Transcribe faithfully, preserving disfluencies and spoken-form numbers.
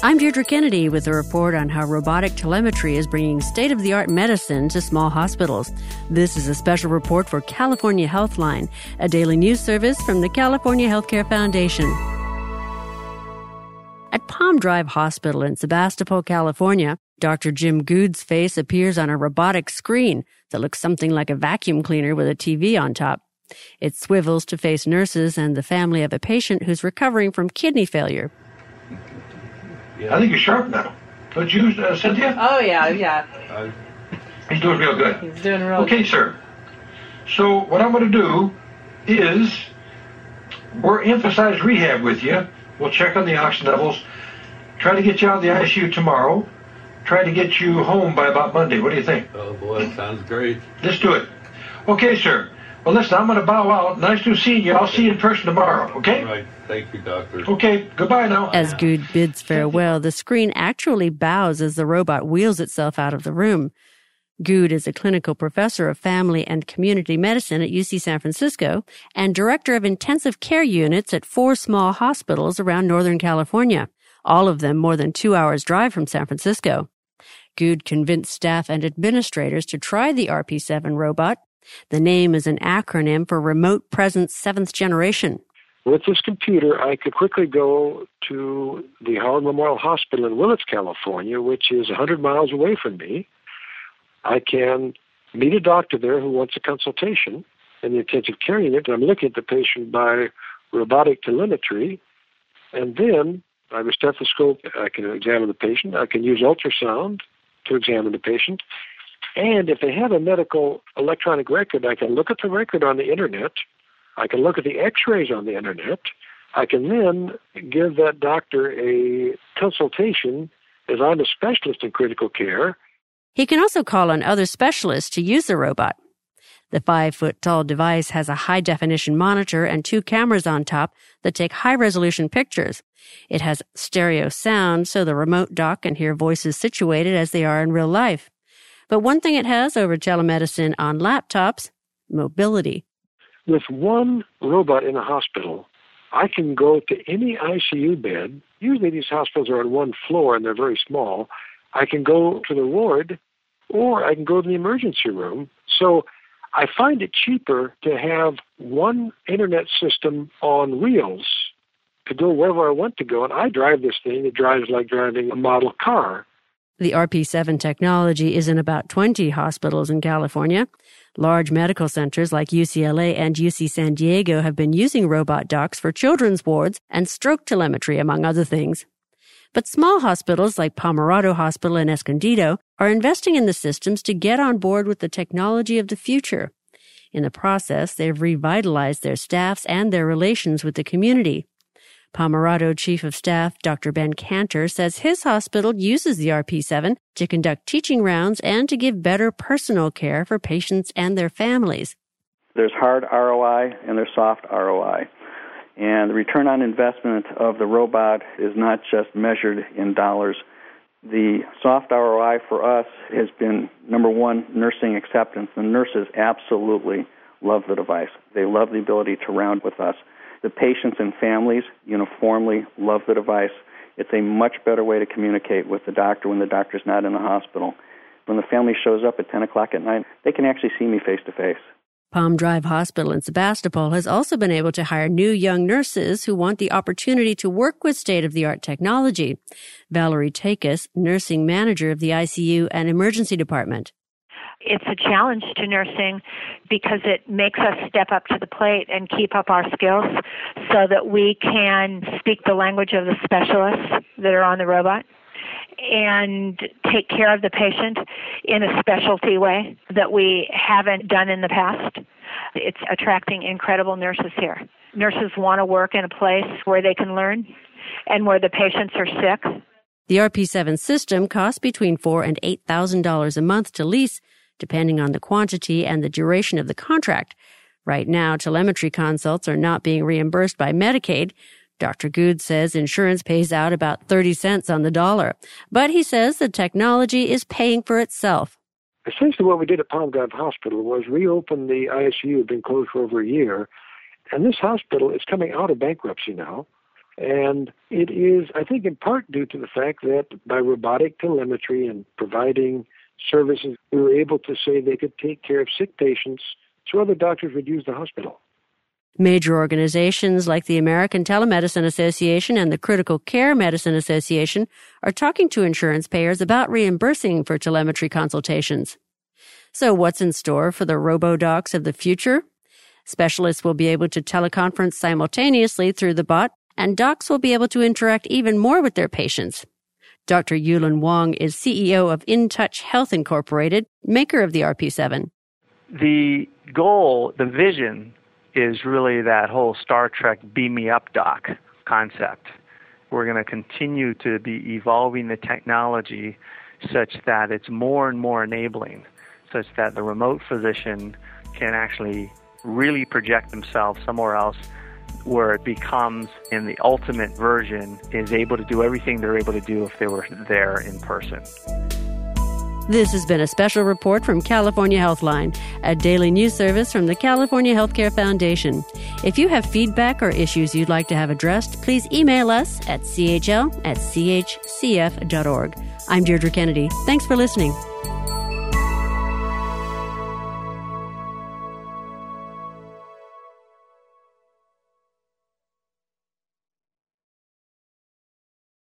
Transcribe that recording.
I'm Deirdre Kennedy with a report on how robotic telemetry is bringing state-of-the-art medicine to small hospitals. This is a special report for California Healthline, a daily news service from the California Healthcare Foundation. At Palm Drive Hospital in Sebastopol, California, Doctor Jim Good's face appears on a robotic screen that looks something like a vacuum cleaner with a T V on top. It swivels to face nurses and the family of a patient who's recovering from kidney failure. I think he's sharp now. Don't you, uh, Cynthia? Oh, yeah, yeah. Uh, he's doing real good. He's doing real Okay, good. sir. So what I'm going to do is we'll emphasize rehab with you. We'll check on the oxygen levels. Try to get you out of the I C U tomorrow. Try to get you home by about Monday. What do you think? Oh, boy, that sounds great. Let's do it. Okay, sir. Well, listen, I'm going to bow out. Nice to see you. I'll see you in person tomorrow, okay? All right. Thank you, doctor. Okay. Goodbye now. As Good bids farewell, the screen actually bows as the robot wheels itself out of the room. Good is a clinical professor of family and community medicine at U C San Francisco and director of intensive care units at four small hospitals around Northern California, all of them more than two hours' drive from San Francisco. Good convinced staff and administrators to try the R P seven robot. The name is an acronym for Remote Presence Seventh Generation. With this computer, I could quickly go to the Howard Memorial Hospital in Willits, California, which is one hundred miles away from me. I can meet a doctor there who wants a consultation in the intensive care unit. I'm looking at the patient by robotic telemetry, and then I have a stethoscope. I can examine the patient. I can use ultrasound to examine the patient. And if they have a medical electronic record, I can look at the record on the internet. I can look at the x-rays on the internet. I can then give that doctor a consultation as I'm a specialist in critical care. He can also call on other specialists to use the robot. The five-foot-tall device has a high-definition monitor and two cameras on top that take high-resolution pictures. It has stereo sound, so the remote doc can hear voices situated as they are in real life. But one thing it has over telemedicine on laptops, mobility. With one robot in a hospital, I can go to any I C U bed. Usually these hospitals are on one floor and they're very small. I can go to the ward or I can go to the emergency room. So I find it cheaper to have one internet system on wheels to go wherever I want to go. And I drive this thing. It drives like driving a model car. The R P seven technology is in about twenty hospitals in California. Large medical centers like U C L A and U C San Diego have been using robot docs for children's wards and stroke telemetry, among other things. But small hospitals like Pomerado Hospital in Escondido are investing in the systems to get on board with the technology of the future. In the process, they've revitalized their staffs and their relations with the community. Pomerado Chief of Staff Doctor Ben Cantor says his hospital uses the R P seven to conduct teaching rounds and to give better personal care for patients and their families. There's hard R O I and there's soft R O I. And the return on investment of the robot is not just measured in dollars. The soft R O I for us has been, number one, nursing acceptance. The nurses absolutely love the device. They love the ability to round with us. The patients and families uniformly love the device. It's a much better way to communicate with the doctor when the doctor's not in the hospital. When the family shows up at ten o'clock at night, they can actually see me face-to-face. Palm Drive Hospital in Sebastopol has also been able to hire new young nurses who want the opportunity to work with state-of-the-art technology. Valerie Takis, nursing manager of the I C U and emergency department. It's a challenge to nursing because it makes us step up to the plate and keep up our skills so that we can speak the language of the specialists that are on the robot and take care of the patient in a specialty way that we haven't done in the past. It's attracting incredible nurses here. Nurses want to work in a place where they can learn and where the patients are sick. The R P seven system costs between four thousand dollars and eight thousand dollars a month to lease, depending on the quantity and the duration of the contract. Right now, telemetry consults are not being reimbursed by Medicaid. Doctor Good says insurance pays out about thirty cents on the dollar. But he says the technology is paying for itself. Essentially what we did at Palm Drive Hospital was reopen the I C U. It had been closed for over a year. And this hospital is coming out of bankruptcy now. And it is, I think, in part due to the fact that by robotic telemetry and providing services, we were able to say they could take care of sick patients so other doctors would use the hospital. Major organizations like the American Telemedicine Association and the Critical Care Medicine Association are talking to insurance payers about reimbursing for telemetry consultations. So what's in store for the robo-docs of the future? Specialists will be able to teleconference simultaneously through the bot, and docs will be able to interact even more with their patients. Doctor Yulin Wang is C E O of InTouch Health Incorporated, maker of the R P seven. The goal, the vision, is really that whole Star Trek beam me up doc concept. We're going to continue to be evolving the technology such that it's more and more enabling, such that the remote physician can actually really project themselves somewhere else, where it becomes, in the ultimate version, is able to do everything they're able to do if they were there in person. This has been a special report from California Healthline, a daily news service from the California Healthcare Foundation. If you have feedback or issues you'd like to have addressed, please email us at c h l at c h c f dot org. I'm Deirdre Kennedy. Thanks for listening.